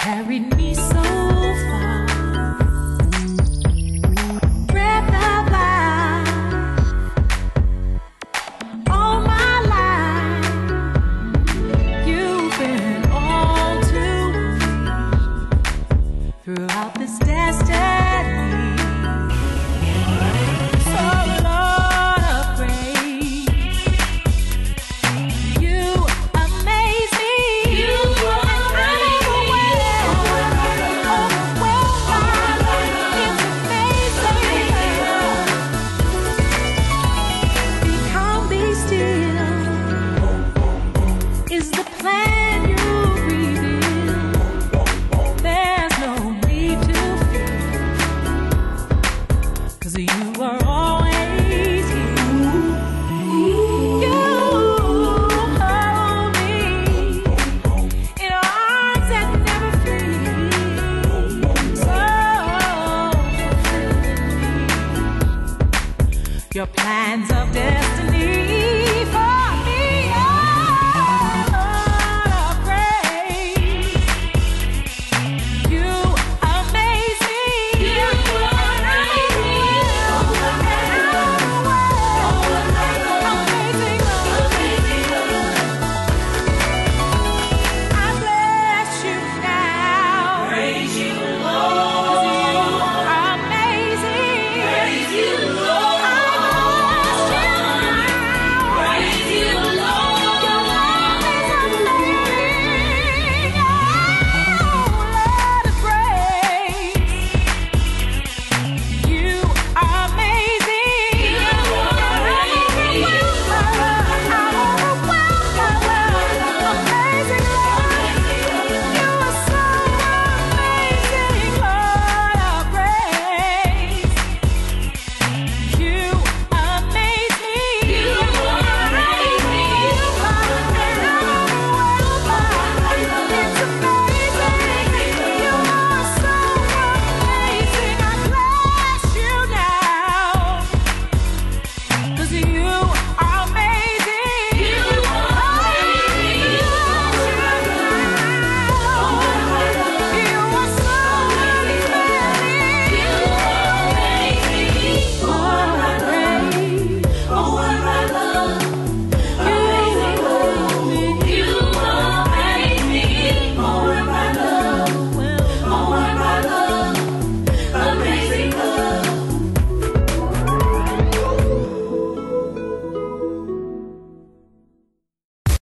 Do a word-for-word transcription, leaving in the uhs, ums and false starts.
carried me so far. Breath of life, all my life, you've been all to me throughout this destiny. So Lord of grace, you amaze me. You amaze me. Is the plan you reveal? There's no need to fear, 'cause you are always here. You hold me in arms that never free. So your plan